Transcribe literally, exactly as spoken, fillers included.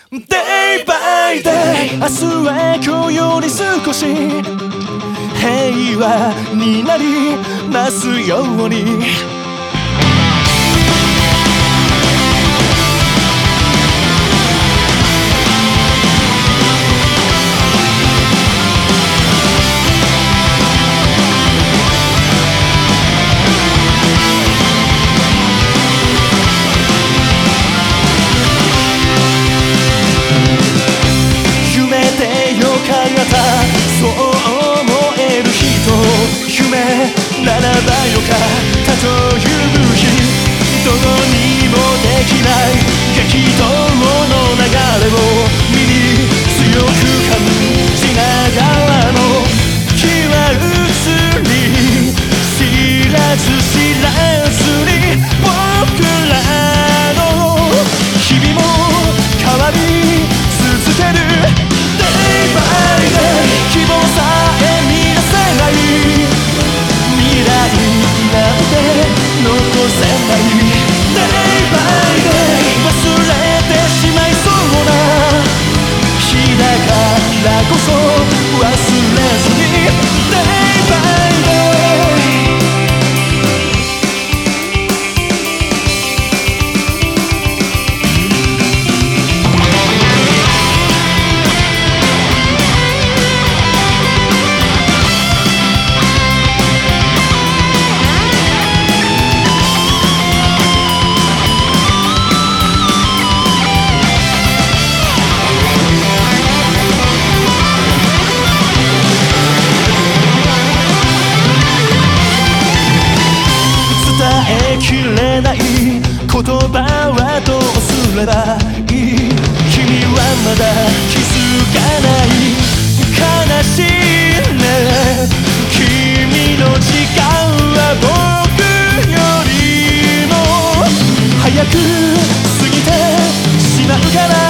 Day by day 明日は今日より少し平和になりますようにそう思える人夢ならばよかったという日どうにもできない激動の流れを身に強く感じながらも気は移り知らず知らずに僕らの日々も変わり続ける希望さえ見出せない未来なんて残せない Day by day 忘れてしまいそうな日だからこそ忘れずに Day by dayきれない言葉はどうすればいい君はまだ気づかない悲しいね君の時間は僕よりも早く過ぎてしまうから